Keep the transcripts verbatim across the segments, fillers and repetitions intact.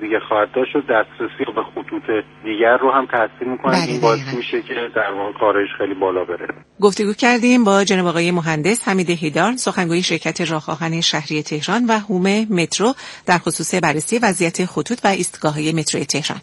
دیگه خواهد داشت و دسترسی به خطوط دیگر رو هم تحسین میکنه. این باعث میشه که در واقع کارش خیلی بالا بره. گفتگو کردیم با جناب آقای مهندس حمید هیدار، سخنگوی شرکت راه آهن شهری تهران و هومه مترو در خصوص بررسی وضعیت خطوط و ایستگاه‌های مترو تهران.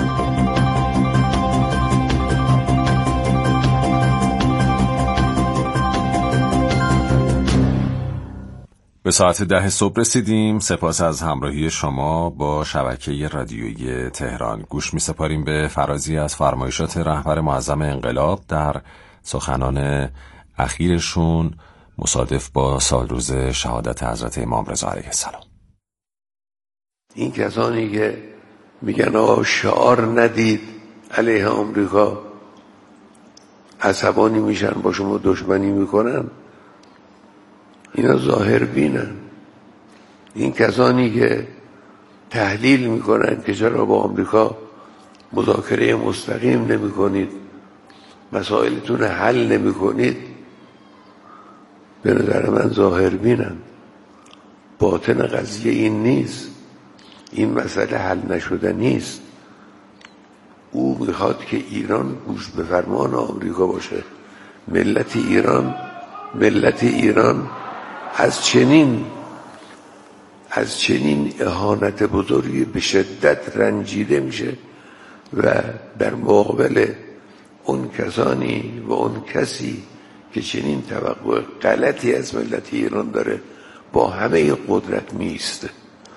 به ساعت ده صبح رسیدیم. سپاس از همراهی شما با شبکه رادیویی تهران. گوش می سپاریم به فرازی از فرمایشات رهبر معظم انقلاب در سخنان اخیرشون مصادف با سالروز شهادت حضرت امام رضا علیه السلام. این کسانی که میگن آقا شعار ندید علیه آمریکا عصبانی میشن، با شما دشمنی میکنن، اینا ظاهر بینن. این کسانی که تحلیل میکنن که چرا با آمریکا مذاکره مستقیم نمی کنید، مسائلتون حل نمی کنید، به نظر من ظاهر بینن. باطن قضیه این نیست، این مسئله حل نشده نیست. او میخواد که ایران گوش به فرمان آمریکا باشه. ملت ایران ملت ایران از چنین از چنین اهانت بزرگی به شدت رنجیده میشه و در مقابل اون کسانی و اون کسی که چنین توقع غلطی از ملت ایران داره با همه قدرت میسته.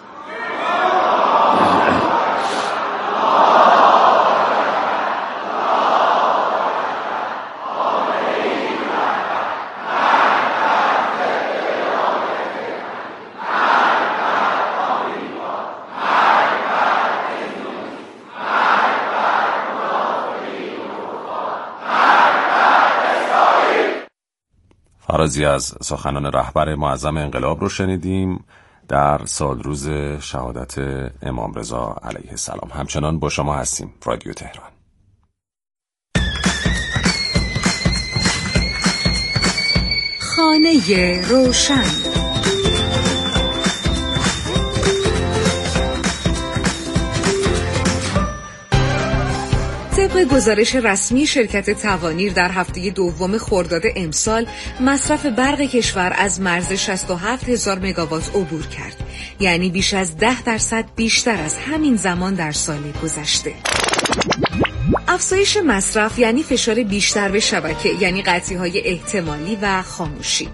فرازی از سخنان رهبر معظم انقلاب رو شنیدیم در سالروز شهادت امام رضا علیه السلام. همچنان با شما هستیم رادیو تهران. خانه روشن. طبق گزارش رسمی شرکت توانیر در هفته دوم خرداد امسال مصرف برق کشور از مرز شصت و هفت هزار مگاوات عبور کرد، یعنی بیش از ده درصد بیشتر از همین زمان در سال گذشته. افزایش مصرف یعنی فشار بیشتر به شبکه، یعنی قطعی‌های احتمالی و خاموشی.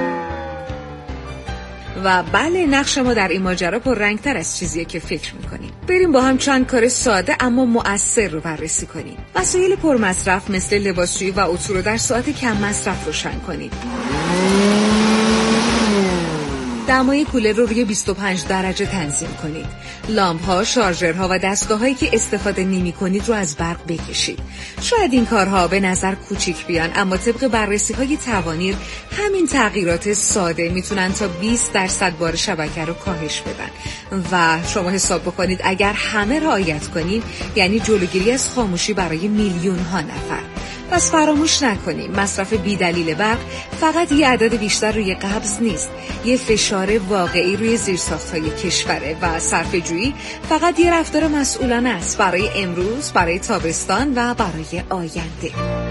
و بله، نقش ما در این ماجرا پررنگ‌تر از چیزیه که فکر می‌کنیم. بریم با هم چند کار ساده اما مؤثر رو بررسی کنیم. وسایل پرمصرف مثل لباسشویی و اتو رو در ساعت کم مصرف روشن کنید. دمای کولر رو روی بیست و پنج درجه تنظیم کنید. لامپ‌ها، شارژرها و دستگاه‌هایی که استفاده نمی‌کنید رو از برق بکشید. شاید این کارها به نظر کوچیک بیان، اما طبق بررسی‌های توانیر همین تغییرات ساده میتونن تا بیست درصد بار شبکه رو کاهش بدن. و شما حساب بکنید اگر همه رعایت کنیم یعنی جلوگیری از خاموشی برای میلیون‌ها نفر. پس فراموش نکنیم مصرف بی دلیل برق فقط یه عدد بیشتر روی قبض نیست، یه فشار واقعی روی زیرساخت‌های کشوره و صرفه‌جویی فقط یه رفتار مسئولانه است برای امروز، برای تابستان و برای آینده.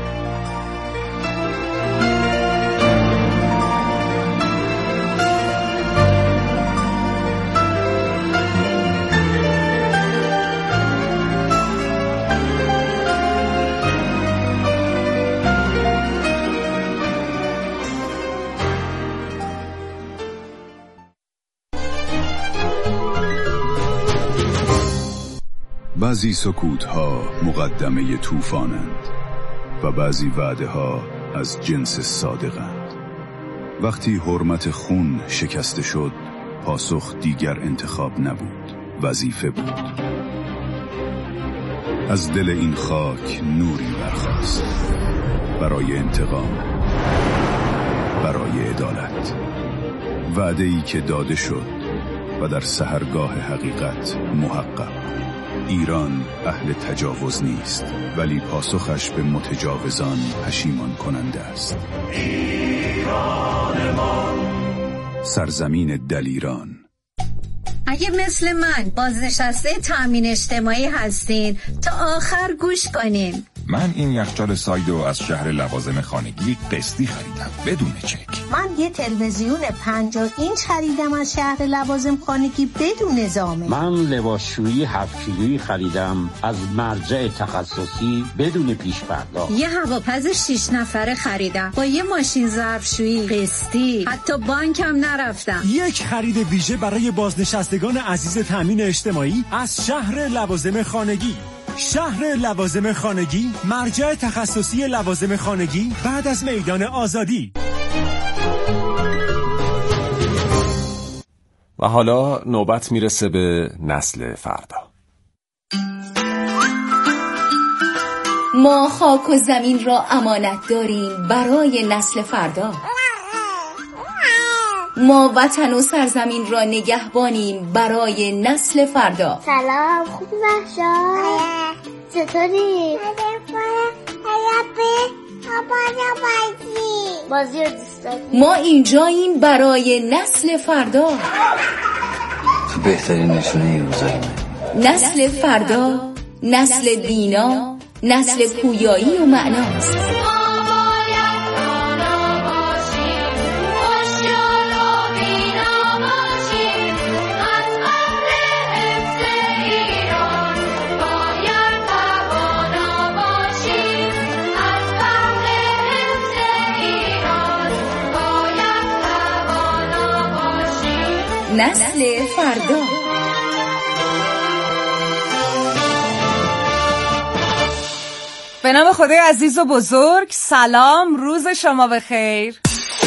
بعضی سکوت‌ها مقدمه طوفانند و بعضی وعده‌ها از جنس صادقند. وقتی حرمت خون شکسته شد، پاسخ دیگر انتخاب نبود، وظیفه بود. از دل این خاک نوری برخاست برای انتقام، برای عدالت. وعده‌ای که داده شد و در سحرگاه حقیقت محقق. ایران اهل تجاوز نیست، ولی پاسخش به متجاوزان پشیمان کننده است. ایران ما، سرزمین دلیران. اگه مثل من بازنشسته تامین اجتماعی هستین تا آخر گوش کنین. من این یخچال سایدو از شهر لوازم خانگی قسطی خریدم بدون چک. من یه تلویزیون پنجاه اینچ خریدم از شهر لوازم خانگی بدون زامن. من لباسشویی هفت کیلویی خریدم از مرجع تخصصی بدون پیش پرداخت. یه هواپز شش نفره خریدم با یه ماشین ظرفشویی قسطی، حتی بانکم نرفتم. یک خرید ویژه برای بازنشستگان عزیز تامین اجتماعی از شهر لوازم خانگی. شهر لوازم خانگی، مرجع تخصصی لوازم خانگی بعد از میدان آزادی. و حالا نوبت میرسه به نسل فردا. ما خاک و زمین را امانت داریم برای نسل فردا. ما وطن و سرزمین را نگهبانیم برای نسل فردا. سلام، خوب باشا؟ چطوری؟ بازی رو دوست داری؟ ما اینجاییم برای نسل فردا. تو بهترین نشونه این روزایی من. نسل فردا، نسل دینا، نسل پویایی و معناست. نسل فردا. به نام خدای عزیز و بزرگ، سلام، روز شما بخیر.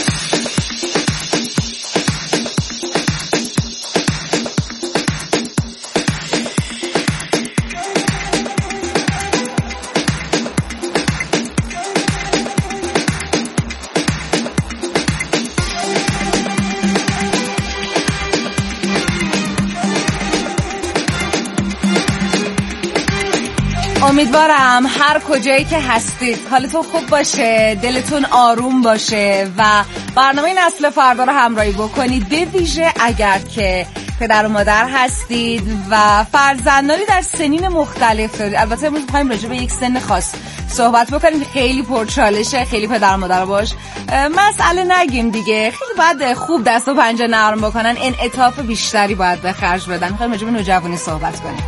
امیدوارم هر کجایی که هستید حالتون خوب باشه، دلتون آروم باشه و برنامه نسل فردا رو همراهی بکنید، به ویژه اگر که پدر و مادر هستید و فرزندانی در سنین مختلف دارید. البته امروز می‌خوایم راجع به یک سن خاص صحبت بکنیم که خیلی پرچالشه، خیلی پدر و مادر باش مسئله نگیم دیگه، خیلی باید خوب دست و پنجه نرم بکنن، انعطاف بیشتری باید به خرج بدن. می‌خوایم راجع به نوجوانی صحبت کنیم.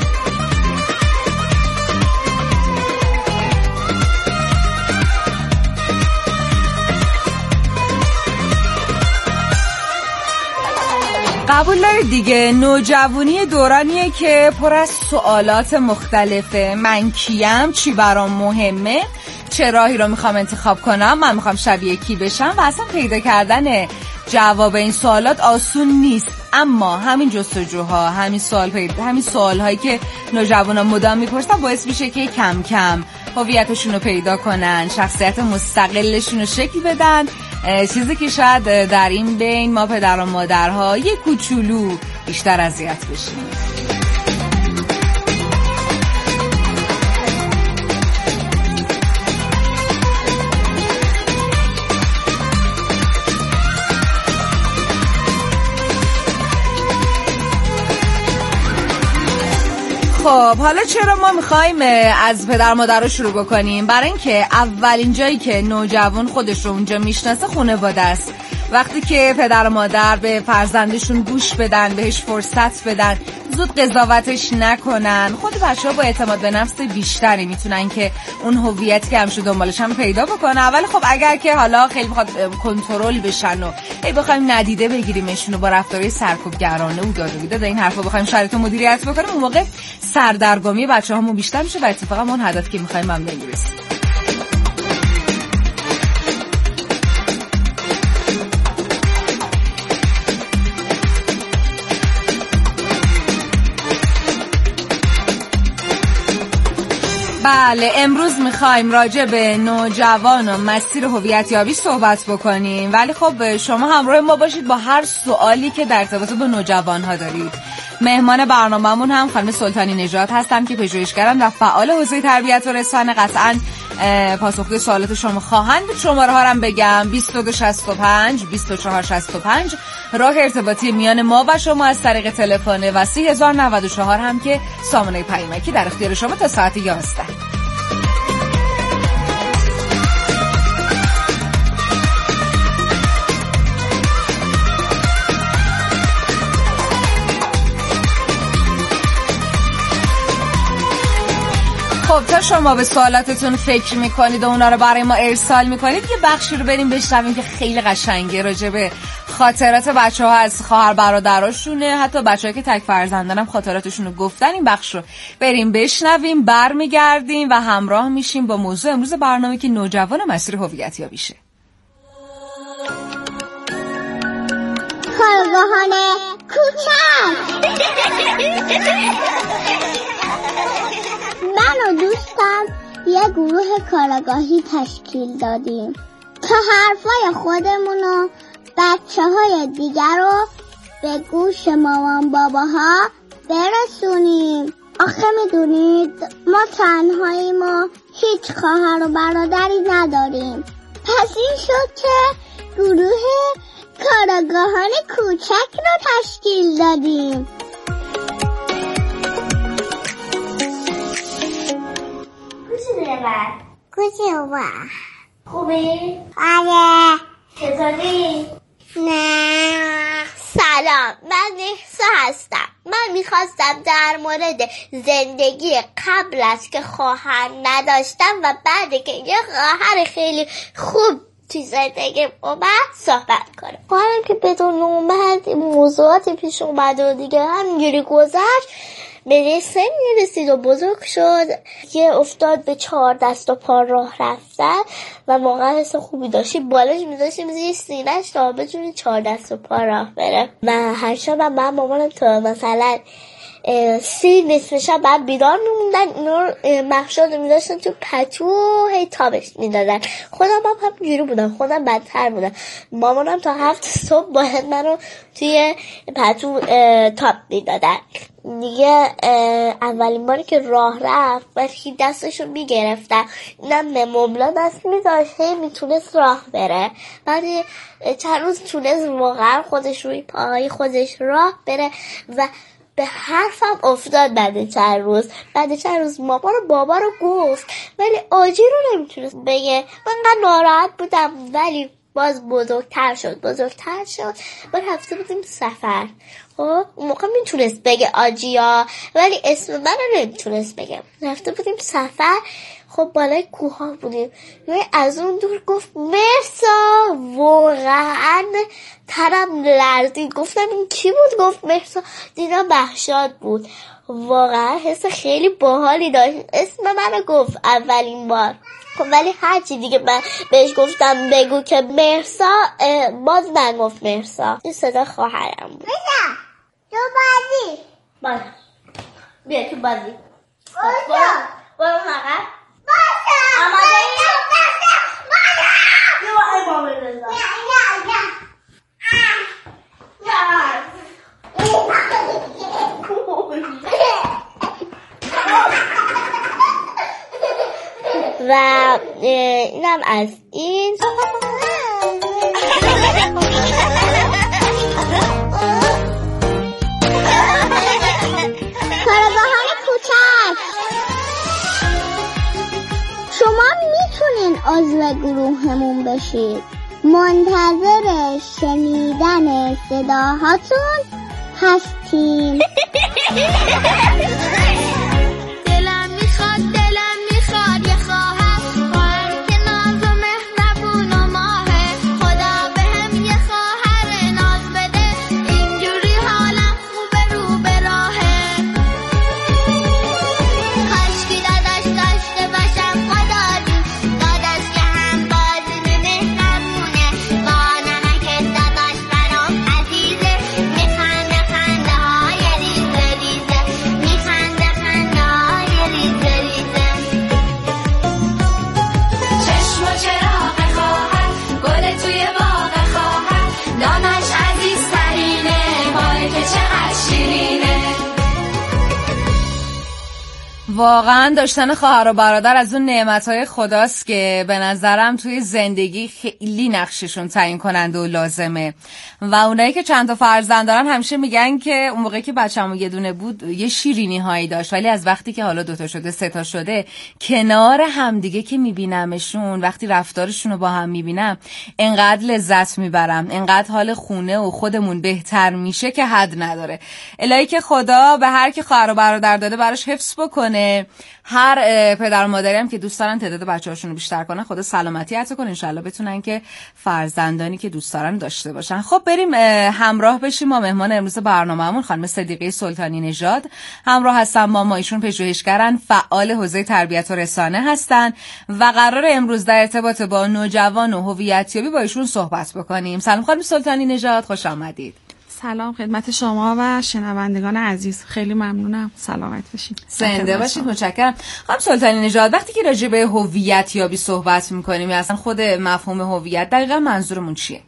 قبول دارید دیگه، نوجوانی دورانیه که پر از سوالات مختلفه. من کیم؟ چی برام مهمه؟ چه راهی رو میخوام انتخاب کنم؟ من میخوام شبیه کی بشم؟ و اصلا پیدا کردن جواب این سوالات آسون نیست. اما همین جستجوها، همین سوال پیدا، همین سوالهایی که نوجوانا مدام میپرسن باعث میشه که کم کم هویتشون رو پیدا کنن، شخصیت مستقلشون رو شکل بدن، چیزی که شاید در این بین ما پدر و مادرها یک کوچولو بیشتر اذیت بشیم. خب حالا چرا ما میخوایم از پدر مادر رو شروع بکنیم؟ برای اینکه اولین جایی که نوجوان خودش رو اونجا میشناسه خانواده است. وقتی که پدر و مادر به فرزندشون گوش بدن، بهش فرصت بدن، زود قضاوتش نکنن، خود بچه‌ها با اعتماد به نفس بیشتری میتونن که اون هویتی که همیشه دنبالش هم پیدا بکنن. ولی خب اگر که حالا خیلی بخواد کنترل بشن و ای بخوایم ندیده بگیریمشون و با رفتارهای سرکوبگرانه و داد و بیداد این حرفا بخوایم شرایط مدیریت بکنیم، اون موقع سردرگمی بچه‌هامون بیشتر میشه و اتفاقا ما اون هدفی که می‌خوایم هم نمیرسیم. بله، امروز میخوایم راجع به نوجوان و مسیر هویت یابی صحبت بکنیم. ولی خب شما همراه ما باشید با هر سوالی که در ارتباط با نوجوان ها دارید. مهمان برنامه‌مون هم خانم سلطانی نژاد هستم که پژوهشگرن و فعال حوزه تربیت و رسانه. قطعاً پاسخگوی سوالات شما خواهند بود. شماره ها رو بگم: بیست و دو شصت و پنج بیست و چهار شصت و پنج راه ارتباطی میان ما و شما از طریق تلفن و سی هزار و نود و چهار هم که سامانه پیامکی در اختیار شما تا ساعت یازده. خب تا شما به سوالاتتون فکر میکنید و اونا رو برای ما ارسال میکنید، یه بخشی رو بریم بشنویم که خیلی قشنگه، راجع به خاطرات بچه ها از خواهر برادراشونه، حتی بچه ها که تک فرزندن هم خاطراتشون رو گفتن. این بخش رو بریم بشنویم، برمیگردیم و همراه میشیم با موضوع امروز برنامه که نوجوان مسیر هویت یابیشه. کارگاهان کوچک. من و دوستم یه گروه کارگاهی تشکیل دادیم تا حرفای خودمون و بچه های دیگر رو به گوش مامان باباها برسونیم. آخه میدونید ما تنهاییم و هیچ خواهر و برادری نداریم. پس این شد که گروه کارگاهان کوچک رو تشکیل دادیم. کوچه با خوبی؟ آره. چطوری؟ نه. سلام، من نحسا هستم. من میخواستم در مورد زندگی قبل از که خواهر نداشتم و بعد که یه خواهر خیلی خوب توی زندگی اومد صحبت کنم. خواهرم که بدون اومد موضوعاتی پیش اومد و دیگه همینجوری گذشت، به یه سنی رسید و بزرگ شد که افتاد به چهار دست و پا راه رفتن و موقع حس خوبی داشتی بالاش میذاشتیم زیر سینه‌اش تا بتونه چهار دست و پا راه بره. و هر شب هم من مامانم تا مثلا سی نصف شب بعد بیدار میموندن، اینو مخشاد میداشتن تو پتو هی تابش میدادن. خودم هم همینجوری بودم، خودم بدتر بودم. مامانم تا هفت صبح باید منو توی پتو تاب میدادن. دیگه اولین باری که راه رفت وقتی دستشو میگرفتن، اینم به مبلا دست میداشت، هی میتونست راه بره. بعد چند روز تونست واقعا خودش روی پاهای خودش راه بره و به حرفم افتاد. بعد چند روز بعد چند روز مامان و بابا رو گفت ولی آجی رو نمیتونست بگه. من انقدر ناراحت بودم، ولی باز بزرگتر شد بزرگتر شد بعد رفته بودیم سفر. خب اون موقع میتونست بگه آجیا، ولی اسم من رو نمیتونست بگه. رفته بودیم سفر، خب بالای کوه ها بودیم، از اون دور گفت مرسا. واقعا تنم لرزید، گفتم این کی بود؟ گفت مرسا. دیدم بهشاد بود. واقعا حس خیلی باحالی داشت. اسم منو گفت اولین بار. خب ولی هرچی دیگه من بهش گفتم بگو که مرسا، باز نگفت مرسا. این صدا خواهرم بود. مرسا تو بازی باز بیا تو بازی برو برو مقر باشا آماده ای؟ بیا با ای مامی رزا و اینم از این. کارگاهان کوچک، شما میتونین عضو گروهمون بشید. منتظر شنیدن صداهاتون هستیم. دلم میخواد دلم میخواد یه خواهر، خواهر که ناز و مهربون و ماهه. خدا بهم یه خواهر ناز بده، اینجوری حالم خوبه رو به راهه. کاشکی داداش داشته باشم خدا جون، داداش که هم بازی به مهربونه. با نمک داداش برام عزیزه، میخنده خنده های ریزه ریزه. واقعا داشتن خواهر و برادر از اون نعمت‌های خداست که به نظرم توی زندگی خیلی نقششون تعیین کننده و لازمه. و اونایی که چند تا فرزند دارن همیشه میگن که اون موقعی که بچه‌مون یه دونه بود یه شیرینی هایی داشت، ولی از وقتی که حالا دوتا شده سه تا شده کنار همدیگه که میبینمشون، وقتی رفتارشون رو با هم میبینم انقدر لذت میبرم، انقدر حال خونه و خودمون بهتر میشه که حد نداره. الهی که خدا به هر کی خواهر و برادر داده براش حفظ بکنه. هر پدر و مادری هم که دوست دارن تعداد بچه‌هاشون رو بیشتر کنن خدا سلامتی عطا کنه، انشالله بتونن که فرزندانی که دوست دارن داشته باشن. خب بریم همراه بشیم. ما مهمان امروز برنامه‌مون خانم صدیقه سلطانی نژاد همراه هستن با ما. ایشون پژوهشگرن، فعال حوزه تربیت و رسانه هستن و قرار امروز در ارتباط با نوجوان و هویتیابی با ایشون صحبت بکنیم. سلام خانم سلطانی نژاد، خوش آمدید. سلام خدمت شما و شنوندگان عزیز، خیلی ممنونم. سلامت باشید. زنده باشید. متشکرم. خانم سلطانی نژاد، وقتی که راجع به هویت یابی صحبت می‌کنیم، اصلا خود مفهوم هویت دقیقاً منظورمون چیه؟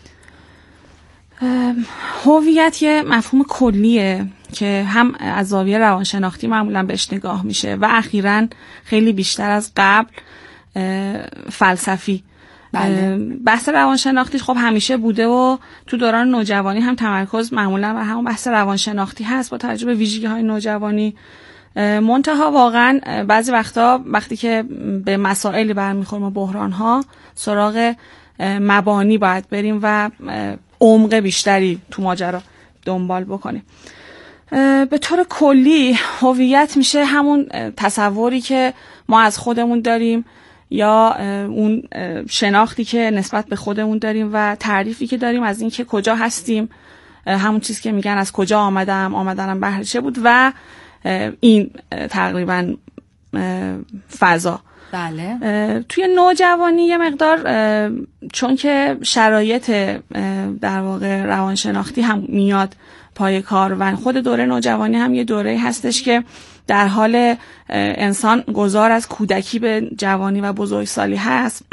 هویت یه مفهوم کلیه که هم از زاویه روانشناختی معمولاً بهش نگاه میشه و اخیراً خیلی بیشتر از قبل فلسفی. بله. بحث روانشناختی خب همیشه بوده و تو دوران نوجوانی هم تمرکز معمولا بر همون بحث روانشناختی هست با توجه به ویژگی‌های نوجوانی. منتها واقعا بعضی وقتا وقتی که به مسائلی برمیخوریم و بحران‌ها سراغ مبانی باید بریم و عمق بیشتری تو ماجرا دنبال بکنیم. به طور کلی هویت میشه همون تصوری که ما از خودمون داریم یا اون شناختی که نسبت به خودمون داریم و تعریفی که داریم از این که کجا هستیم، همون چیزی که میگن از کجا آمدم، آمدنم بهر چه بود و این تقریبا فضا. بله. توی نوجوانی یه مقدار چون که شرایط در واقع روانشناختی هم میاد پای کار و خود دوره نوجوانی هم یه دوره هستش که در حال انسان گذار از کودکی به جوانی و بزرگسالی هست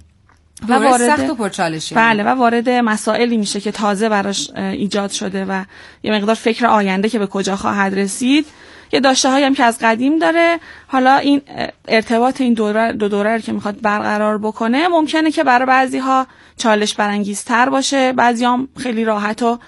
و وارد سخت و پرچالشی. بله، و وارد مسائلی میشه که تازه براش ایجاد شده و یه مقدار فکر آینده که به کجا خواهد رسید، یه داشته هایی هم که از قدیم داره. حالا این ارتباط این دوره دو دوره که میخواد برقرار بکنه ممکنه که برای بعضی ها چالش برانگیزتر باشه، بعضی هم خیلی راحت و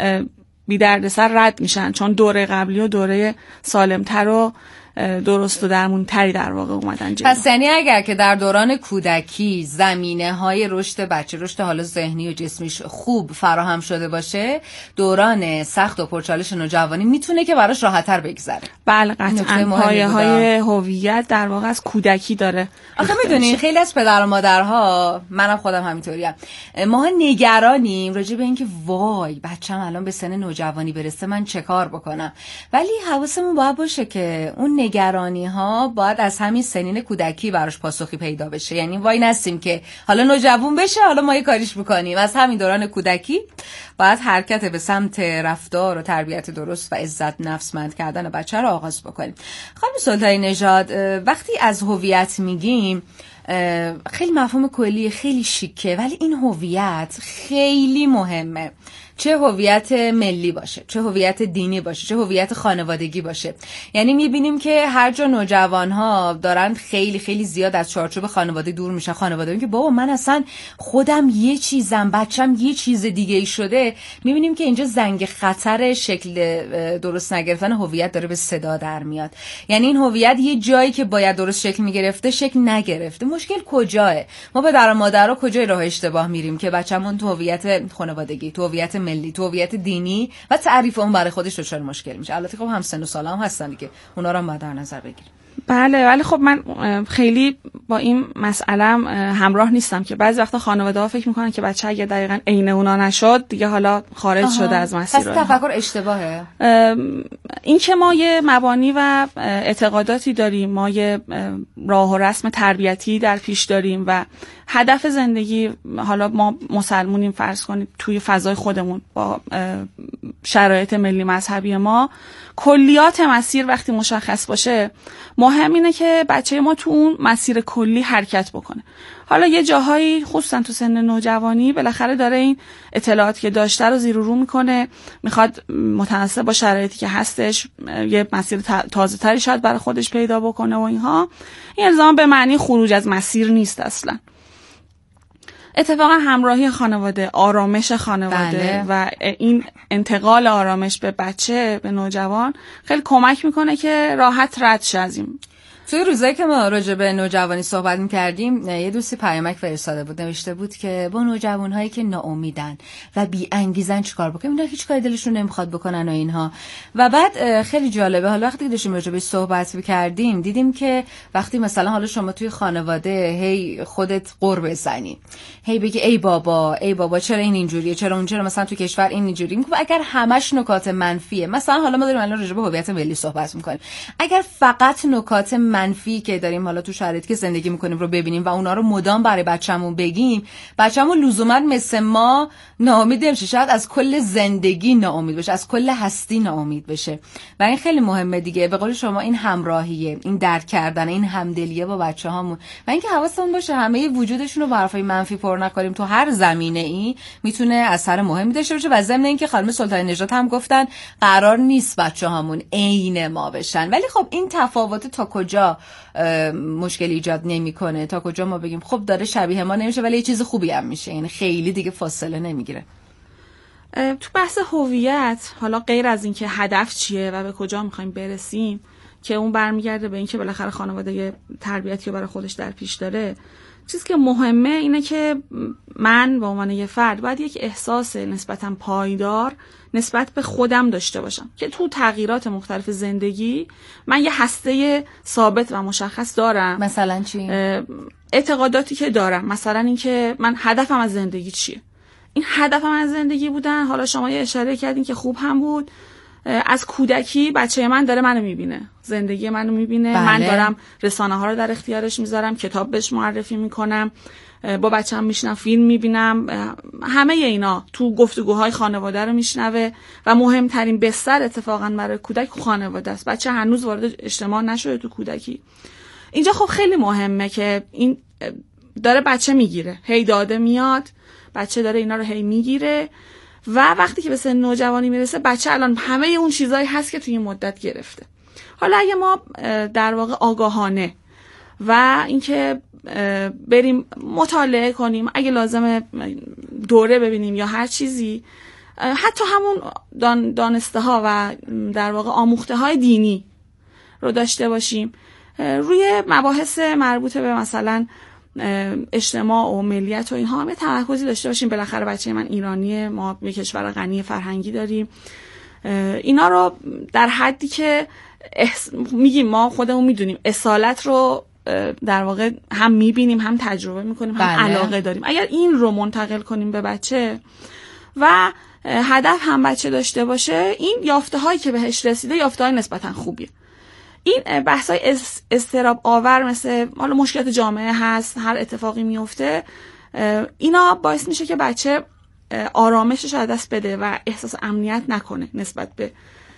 بی دردسر رد میشن چون دوره قبلی و دوره سالمتر و درست و درمونتری در واقع اومدن جلو. پس یعنی اگر که در دوران کودکی زمینه های رشد بچه، رشد حالا ذهنی و جسمیش خوب فراهم شده باشه، دوران سخت و پرچالش نوجوانی میتونه که براش راحت‌تر بگذره. بله قطعاً. پایه‌های هویت در واقع از کودکی داره. آخه میدونین خیلی از پدر و مادرها، منم خودم همینطوریم، ما نگرانیم راجع به اینکه وای بچه‌م الان به سن نوجوانی برسه من چه کار بکنم، ولی حواسمون باید باشه که اون نگرانی ها باید از همین سنین کودکی براش پاسخی پیدا بشه. یعنی وای نستیم که حالا نوجوان بشه حالا ما یه کاریش بکنیم، از همین دوران کودکی باید حرکت به سمت رفتار و تربیت درست و عزت نفسمند کردن بچه رو آغاز بکنیم. خانم سلطانی نژاد، وقتی از هویت میگیم خیلی مفهوم کلی خیلی شیکه، ولی این هویت خیلی مهمه. چه هویت ملی باشه، چه هویت دینی باشه، چه هویت خانوادگی باشه. یعنی میبینیم که هر جا نوجوان‌ها دارن خیلی خیلی زیاد از چارچوب خانواده دور میشن، خانواده میگه بابا من اصلا خودم یه چیزم، بچم یه چیز دیگه ای شده، میبینیم که اینجا زنگ خطر شکل درست نگرفتن هویت داره به صدا در میاد. یعنی این هویت یه جایی که باید درست شکل میگرفته شکل نگرفته. مشکل کجاه؟ ما پدر و مادرها کجای راه اشتباه میریم که بچه‌مون تو هویت خانوادگی، تو هویت ملی، تو هویت دینی و تعریف اون برای خودش دچار مشکل میشه. البته خب هم سن و سال هم هستن که اونا رو هم باید در نظر بگیریم. بله، ولی خب من خیلی با این مسئله همراه نیستم که بعضی وقتا خانواده‌ها فکر میکنن که بچه اگه دقیقاً عین اونا نشد دیگه حالا خارج آها. شده از مسیر. پس تفکر اشتباهه. این که ما یه مبانی و اعتقاداتی داریم، ما یه راه و رسم تربیتی در پیش داریم و هدف زندگی، حالا ما مسلمونیم فرض کنید توی فضای خودمون با شرایط ملی مذهبی ما، کلیات مسیر وقتی مشخص باشه، ما مهم اینه که بچه ما تو اون مسیر کلی حرکت بکنه. حالا یه جاهایی خصوصا تو سن نوجوانی بالاخره داره این اطلاعاتی که داشته رو زیر و رو میکنه، میخواد متناسب با شرایطی که هستش یه مسیر تازه تری شاید برای خودش پیدا بکنه و اینها. این الزاما به معنی خروج از مسیر نیست اصلا. اتفاقا همراهی خانواده، آرامش خانواده بله. و این انتقال آرامش به بچه، به نوجوان خیلی کمک میکنه که راحت رد شه از این. توی روزایی که ما راجع به نوجوانی صحبت می‌کردیم، یه دوستی پیامک فرستاده بود، نوشته بود که با نوجوان‌هایی که ناامیدن و بی انگیزن چیکار بکنیم؟ اینا هیچ کاری دلشون نمیخواد بکنن و اینها. و بعد خیلی جالبه، حالا وقتی که داشتیم راجع به صحبت می‌کردیم دیدیم که وقتی مثلا حالا شما توی خانواده هی خودت قُر بزنی، هی بگی ای بابا ای بابا چرا این اینجوریه، چرا اونجوریه، مثلا تو کشور این اینجوریه، میگه اگر همش نکات منفیه، مثلا حالا ما داریم الان راجع به هویت ملی صحبت می‌کنیم، اگر فقط نکات منفی که داریم حالا تو شرایطی که زندگی میکنیم رو ببینیم و اونا رو مدام برای بچه‌مون بگیم، بچه‌مون لزوما مثل ما ناامید نمیشه، شاید از کل زندگی ناامید بشه، از کل هستی ناامید بشه. و این خیلی مهمه دیگه، به قول شما این همراهیه، این درک کردن، این همدلیه با بچه‌هامون و اینکه حواسمون باشه همه وجودشون رو با حرفای منفی پر نکنیم. تو هر زمینه‌ای میتونه اثر مهمی داشته باشه و ضمن اینکه خانم سلطانی نژاد هم گفتن قرار نیست بچه‌هامون عین ما بشن، ولی خب این تفاوت تا کجا مشکل ایجاد نمیکنه، تا کجا ما بگیم خب داره شبیه ما نمیشه ولی یه چیز خوبی هم میشه، یعنی خیلی دیگه فاصله نمیگیره. تو بحث هویت، حالا غیر از این که هدف چیه و به کجا میخوایم برسیم که اون برمیگرده به این که بالاخره خانواده یه تربیتی رو برای خودش در پیش داره، چیزی که مهمه اینه که من به عنوان یه فرد باید یک احساس نسبتاً پایدار نسبت به خودم داشته باشم که تو تغییرات مختلف زندگی من یه هسته ثابت و مشخص دارم. مثلا چی؟ اعتقاداتی که دارم، مثلا این که من هدفم از زندگی چیه. این هدفم از زندگی بودن، حالا شما یه اشاره کردین که خوب هم بود، از کودکی بچه من داره منو میبینه، زندگی منو میبینه، بله. من دارم رسانه ها رو در اختیارش میذارم، کتاب بهش معرفی میکنم، با بچه‌م میشنم، فیلم میبینم، همه اینا تو گفتگوهای خانواده رو میشنوه و مهمترین بستر اتفاقا برای کودک خانواده است. بچه هنوز وارد اجتماع نشده تو کودکی. اینجا خب خیلی مهمه که این داره بچه میگیره، هی داده میاد، بچه داره اینا رو هی میگیره و وقتی که به سن نوجوانی میرسه بچه الان همه اون چیزایی هست که توی این مدت گرفته. حالا اگه ما در واقع آگاهانه و اینکه بریم مطالعه کنیم، اگه لازمه دوره ببینیم یا هر چیزی، حتی همون دان دانسته ها و در واقع آموخته های دینی رو داشته باشیم روی مباحث مربوط به مثلا اجتماع و ملیت و اینها، همه تمرکزی داشته باشیم. بالاخره بچه من ایرانیه، ما یک کشور غنی فرهنگی داریم، اینا رو در حدی که احس... میگیم ما خودمون میدونیم اصالت رو در واقع هم میبینیم، هم تجربه میکنیم، هم بله. علاقه داریم. اگر این رو منتقل کنیم به بچه و هدف هم بچه داشته باشه، این یافته هایی که بهش رسیده یافته های نسبتا خوبیه. این بحث های استراب آور مثل حالا مشکلات جامعه هست، هر اتفاقی میفته، اینا باعث میشه که بچه آرامشش از دست بده و احساس امنیت نکنه نسبت به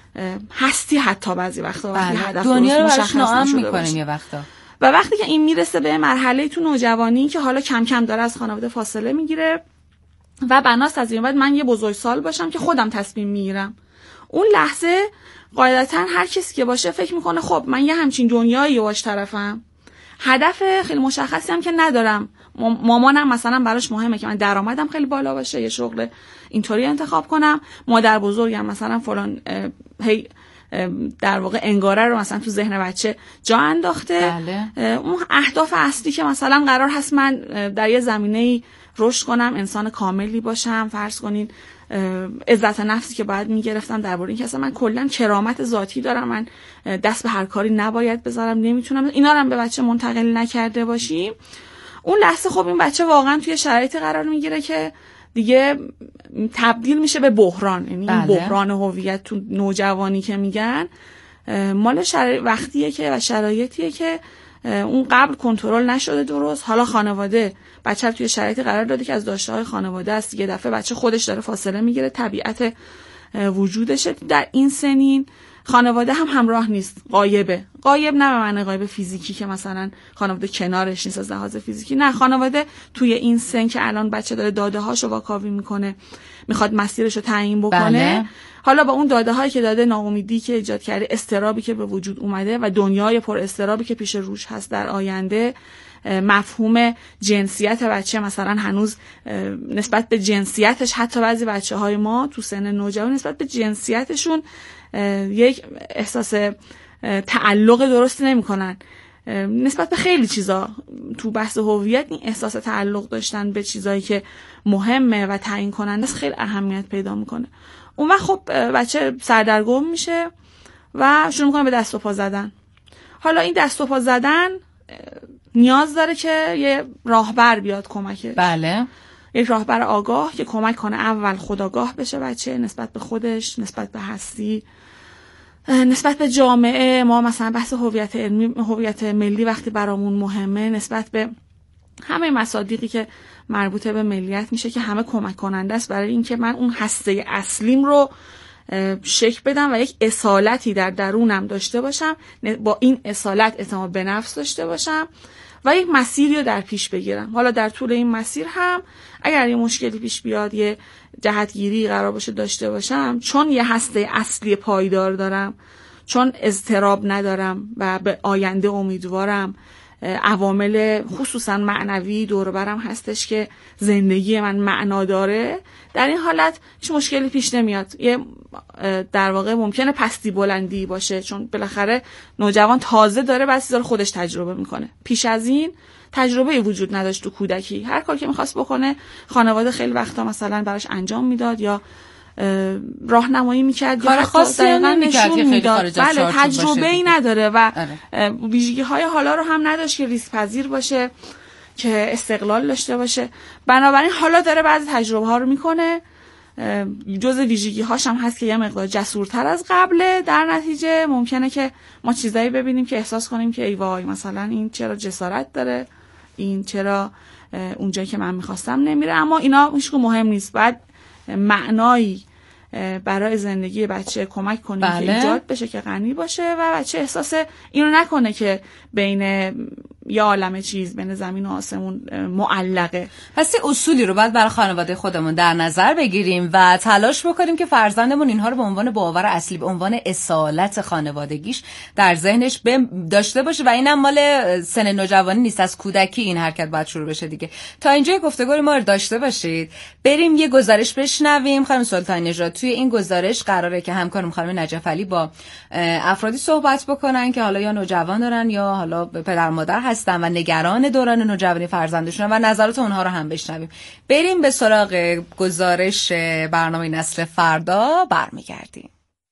هستی، حتی بعضی وقتا وقتی هدف دنیا رو براش ناامن میکنیم یه وقتا. و وقتی که این میرسه به مرحله تو نوجوانی که حالا کم کم داره از خانواده فاصله میگیره و بناست از این بعد من یه بزرگسال باشم که خودم تصمیم میگیرم، اون لحظه قاعدتا هر کسی که باشه فکر میکنه خب من یه همچین دنیایی باش طرفم، هدف خیلی مشخصی هم که ندارم. مامانم مثلا براش مهمه که من درآمدم خیلی بالا باشه، یه شغل اینطوری انتخاب کنم، مادر بزرگم مثلا فلان هی در واقع انگاره رو مثلا تو ذهن بچه جا انداخته. بله. اون اهداف اصلی که مثلا قرار هست من در یه زمینه‌ای رشد کنم، انسان کاملی باشم، فرض کنین عزت نفسی که باید میگرفتم درباره این که اصلا من کلا کرامت ذاتی دارم، من دست به هر کاری نباید بذارم، نمیتونم، اینا رو هم به بچه منتقل نکرده باشیم، اون لحظه خب این بچه واقعا توی شرایطی قرار میگیره که دیگه تبدیل میشه به بحران. یعنی این بحران هویت تو نوجوانی که میگن مال شرایط وقتیه که و شرایطیه که اون قبل کنترل نشده درست، حالا خانواده بچه رو توی شرایطی قرار داده که از داشته‌های خانواده است، یه دفعه بچه خودش داره فاصله میگیره، طبیعت وجودشه در این سنین، خانواده هم همراه نیست، غایبه، غایب نه به معنی غایب فیزیکی که مثلا خانواده کنارش نیست از لحاظ فیزیکی، نه، خانواده توی این سن که الان بچه داره داده هاشو واکاوی میکنه، میخواد مسیرشو تعیین بکنه. بله. حالا با اون داده هایی که داده، ناامیدی که ایجاد کرده، استرابی که به وجود اومده و دنیای پر استرابی که پیش روش هست در آینده، مفهوم جنسیت بچه مثلا هنوز نسبت به جنسیتش، حتی بعضی بچه های ما تو سن نوجوانی نسبت به جنسیتشون یک احساس تعلق درستی نمی کنن. نسبت به خیلی چیزا تو بحث هویت این احساس تعلق داشتن به چیزایی که مهمه و تعیین کننده است خیلی اهمیت پیدا میکنه. اون وقت خب بچه سردرگم میشه و شروع میکنه به دست و پا زدن. حالا این دست و پا زدن نیاز داره که یه راهبر بیاد کمکش. بله. یک راهبر آگاه که کمک کنه اول خودآگاه بشه بچه نسبت به خودش، نسبت به هستی، نسبت به جامعه. ما مثلا بحث هویت علمی، هویت ملی وقتی برامون مهمه، نسبت به همه مصادیقی که مربوطه به ملیت میشه که همه کمک کننده است برای اینکه من اون هسته اصلیم رو شکل بدم و یک اصالتی در درونم داشته باشم، با این اصالت اعتماد به نفس داشته باشم و یک مسیری رو در پیش بگیرم. حالا در طول این مسیر هم اگر یه مشکلی پیش بیاد، یه جهتگیری قرار باشه داشته باشم، چون یه هسته اصلی پایدار دارم، چون اضطراب ندارم و به آینده امیدوارم، عوامل خصوصا معنوی دور برم هستش که زندگی من معنا داره، در این حالت هیچ مشکلی پیش نمیاد. یه در واقع ممکنه پستی بلندی باشه، چون بالاخره نوجوان تازه داره بعضی چیزا رو خودش تجربه میکنه. پیش از این تجربه وجود نداشت تو کودکی. هر کاری که میخواست بکنه خانواده خیلی وقتا مثلا براش انجام میداد یا راهنمایی میکرد یا خاصی نشون میداد. بله، تجربه ای نداره و ویژگی های حالا رو هم نداشت که ریسک پذیر باشه، که استقلال داشته باشه. بنابراین حالا داره بعضی تجربه ها رو میکنه. جز ویژگی هاش هم هست که یه مقدار جسورتر از قبله. در نتیجه ممکنه که ما چیزایی ببینیم که احساس کنیم که ای وای مثلا این چرا جسارت داره، این چرا اونجایی که من میخواستم نمیره. اما اینا هیچ مهم نیست. بعد معنایی برای زندگی بچه کمک کنیم بله. که ایجاد بشه، که غنی باشه و بچه احساس اینو نکنه که بین یه عالمه چیز، بین زمین و آسمون معلقه. پس اصولی رو باید برای خانواده خودمون در نظر بگیریم و تلاش بکنیم که فرزندمون اینها رو به عنوان باور اصلی، به عنوان اصالت خانوادگیش در ذهنش داشته باشه و اینم مال سن نوجوانی نیست، از کودکی این حرکت باید شروع بشه دیگه. تا اینجا گفتگو ما رو داشته باشید. بریم یه گزارش بشنویم. خانم سلطان نژاد، توی این گزارش قراره که همکارم خانم نجف علی با افرادی صحبت بکنن که حالا یا نوجوان دارن یا حالا پدر مادر هستن و نگران دوران نوجوانی فرزندشون و نظرات اونها رو هم بشنویم. بریم به سراغ گزارش برنامه نسل فردا، برمیگردیم.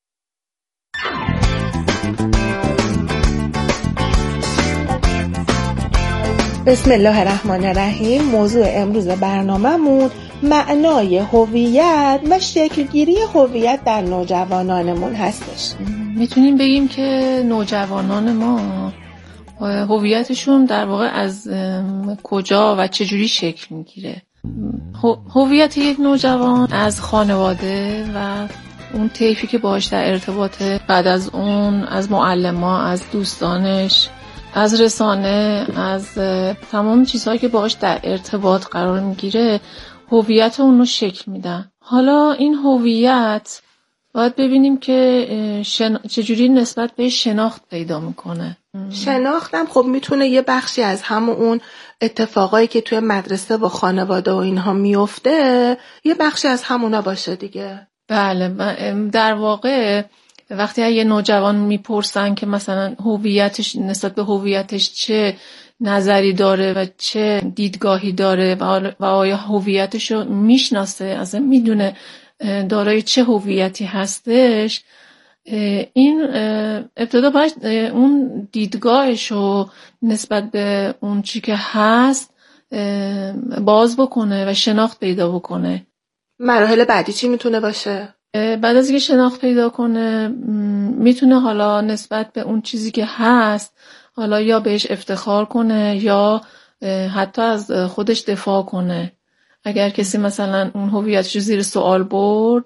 بسم الله الرحمن الرحیم. موضوع امروز برنامه‌مون معنای هویت و شکلگیری هویت در نوجوانانمون هستش. میتونیم بگیم که نوجوانان ما هویتشون در واقع از کجا و چجوری شکل میگیره. هویت یک نوجوان از خانواده و اون طیفی که باهاش در ارتباطه، بعد از اون از معلما، از دوستانش، از رسانه، از تمام چیزهایی که باهاش در ارتباط قرار میگیره هویت اون رو شکل میدن. حالا این هویت باید ببینیم که شن... چجوری نسبت به شناخت پیدا میکنه. شناختم خب میتونه یه بخشی از همون اون اتفاقایی که توی مدرسه با خانواده و اینها میفته یه بخشی از همونا باشه دیگه. بله، در واقع وقتی یه نوجوان میپرسن که مثلا هویتش نسبت به هویتش چه نظری داره و چه دیدگاهی داره و آیا هویتش رو میشناسه، اصلا میدونه دارای چه هویتی هستش، این ابتدا باید اون دیدگاهش رو نسبت به اون چی که هست باز بکنه و شناخت پیدا بکنه. مراحل بعدی چی میتونه باشه؟ بعد از اینکه شناخت پیدا کنه میتونه حالا نسبت به اون چیزی که هست حالا یا بهش افتخار کنه یا حتی از خودش دفاع کنه. اگر کسی مثلا اون هویتش رو زیر سوال برد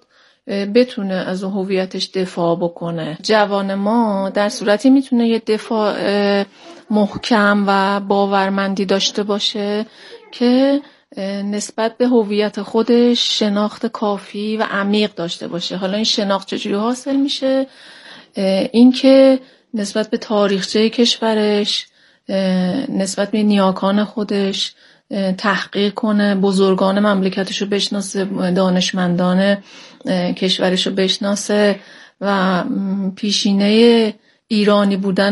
بتونه از اون هویتش دفاع بکنه. جوان ما در صورتی میتونه یه دفاع محکم و باورمندی داشته باشه که نسبت به هویت خودش شناخت کافی و عمیق داشته باشه. حالا این شناخت چجوری حاصل میشه؟ این که نسبت به تاریخچه کشورش، نسبت به نیاکان خودش تحقیق کنه، بزرگان مملکتش رو بشناسه، دانشمندان کشورش رو بشناسه و پیشینه ایرانی بودن